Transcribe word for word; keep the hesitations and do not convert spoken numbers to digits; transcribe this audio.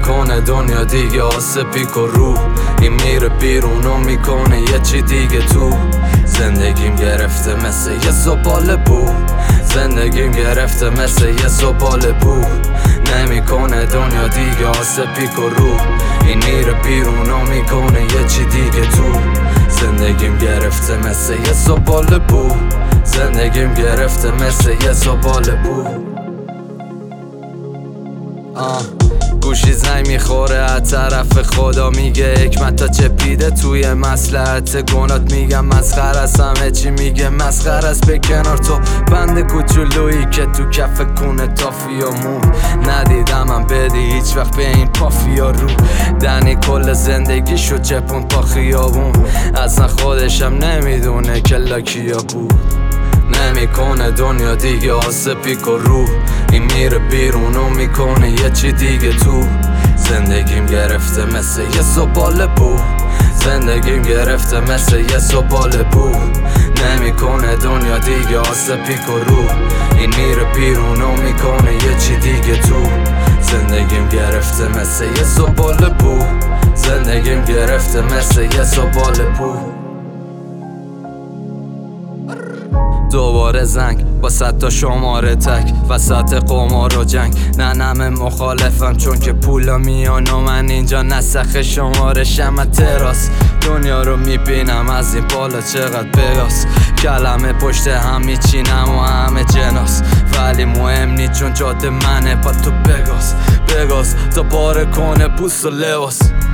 نمیکنه دنیا دیگه آسه پیک و رو. این میره بیرون و میکنه یه چی دیگه تو. زندگیم گرفته مثل یه زباله بو. زندگیم گرفته مثل یه زباله بو. نمیکنه دنیا دیگه آسه پیک و رو. این میره بیرون و میکنه یه چی دیگه تو. زندگیم گرفته مثل یه زباله بو. زندگیم گرفته مثل یه زباله بو. آه گوشی زنگ میخوره از طرف خدا، میگه حکمت تا چپیده توی مصلحت گنات. میگم مسخر است همه چی، میگه مسخر است به کنار تو بند کوچولویی که تو کف کونه تافیا مون. ندیدم من بدی هیچ وقت به این پافیا رو. دنی کل زندگی شو چپون پا خیابون، اصلا خودشم نمیدونه که لاکیا بود. نمیکنه دنیا دیگه آسه پیک و رو. این میره بیرون و میکنه یه چی دیگه تو. زندگیم گرفته مثل یه زباله بو. زندگیم گرفته مثل یه زباله بو. نمیکنه دنیا دیگه آسه پیک و رو. این میره بیرون و میکنه یه چی دیگه تو. زندگیم گرفته مثل یه زباله بو. زندگیم گرفته مثل یه زباله بو. دوباره زنگ با صد تا شماره تک وسط قمار و جنگ. نه نمه مخالفم چون که پولا میان و من اینجا نسخ شماره شم تراس. دنیا رو میبینم از این بالا چقدر بیاس. کلمه پشت هم میچینم و همه جناس، ولی مهم نی چون جاده منه پا تو بگاس. بگاس تا پاره کنه پوست و لباس.